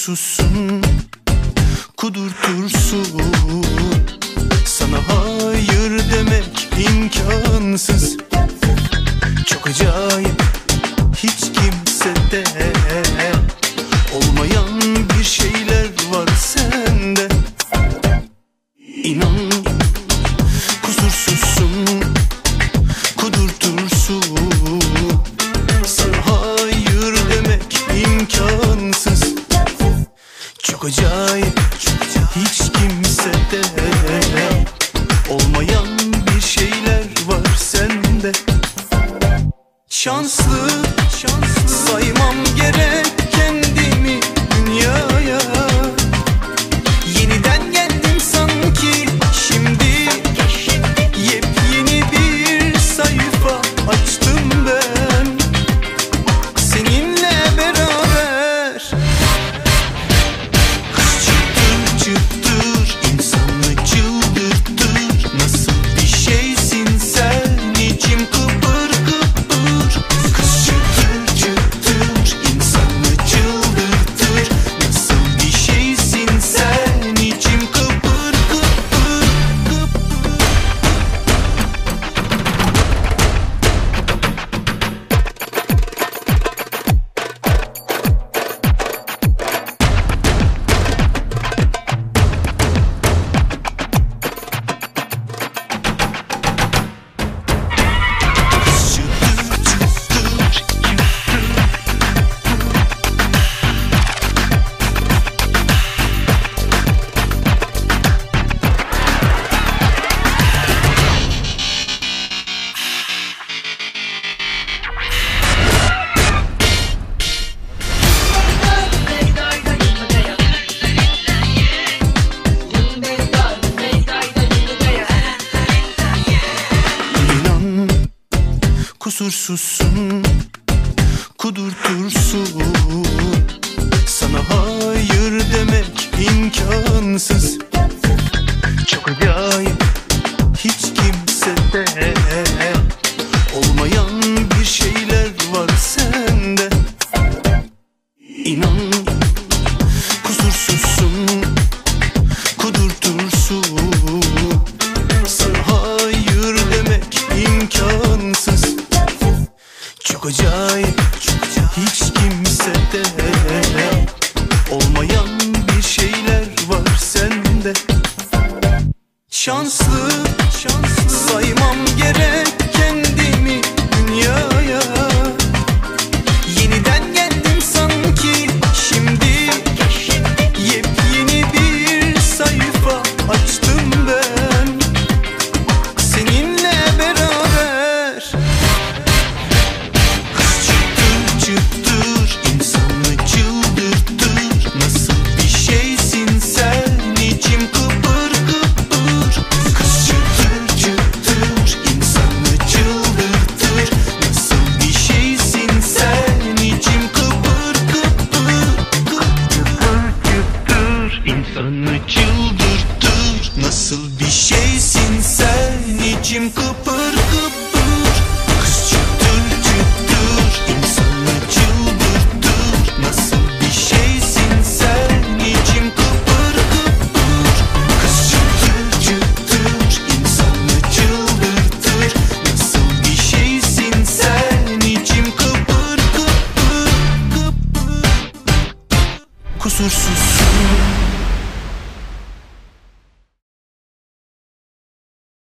Kusursuzsun, kudurtursun. Sana hayır demek imkansız. Çok acayip, hiç kimsede olmayan bir şeyler var sende. İnan, kusursuzsun, kudurtursun. Sana hayır demek imkansız. Çok acayip, hiç kimsede olmayan bir şeyler var sende. Şanslı, saymam gerek kendimi dünyaya. Yeniden geldim sanki şimdi. Yepyeni bir sayfa açtım ben seninle beraber. Çıtır çıtır insanı çıldırtır. Nasıl bir şeysin sen, içim kıpır kıpır. Kız çıtır çıtır insanı çıldırtır. Nasıl bir şeysin sen, içim kıpır kıpır kıpır. İnan, kusursuzsun, kudurtursun. Sana hayır demek imkansız. Çok acayip, hiç kimsede olmayan bir şeyler var sende. İnan, kusursuzsun, kudurtursun. Sana hayır demek imkansız. Çok acayip, hiç kimsede olmayan bir şeyler var sende. Şanslı, saymam gerek kendimi dünyaya. Yeniden geldim sanki şimdi. Yepyeni bir sayfa açtım ben seninle beraber. Çıtır çıtır insanı çıldırtır. Nasıl bir şeysin sen, içim kıpır kıpır. Kız çıtır çıtır insanı çıldırtır. Nasıl bir şeysin sen, içim kıpır kıpır. Çıtır insanı çıldırtır. Nasıl bir şeysin sen, içim kıpır kıpır. Kız çıtır çıtır insanı çıldırtır. Nasıl bir şeysin sen, içim kıpır kıpır. Kız çıtır çıtır insanı çıldırtır. Nasıl bir şeysin sen, içim kıpır kıpır kıpır. Kusursuz